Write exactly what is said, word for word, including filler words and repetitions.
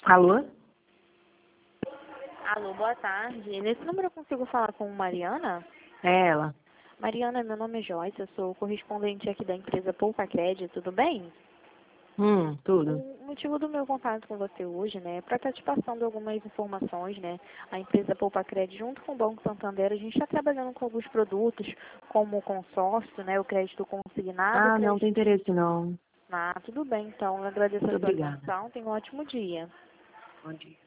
Alô? Alô, boa tarde. Nesse número eu consigo falar com Mariana? É ela. Mariana, meu nome é Joyce, eu sou correspondente aqui da empresa Poupa Crédito, tudo bem? Hum, tudo. O motivo do meu contato com você hoje, né, é para estar te passando algumas informações, né? A empresa Poupa Crédito, junto com o Banco Santander, a gente está trabalhando com alguns produtos, como o consórcio, né, o crédito consignado, o Ah, não crédito... tem interesse não. Ah, tudo bem, então, eu agradeço Muito a sua obrigada. atenção, tenha um ótimo dia. Bom dia.